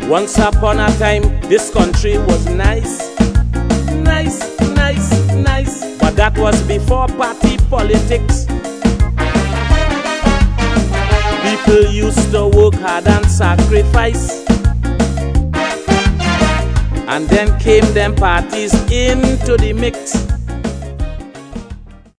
Once upon a time, this country was nice, nice, nice, nice. But that was before party politics. People used to work hard and sacrifice. And then came them parties into the mix.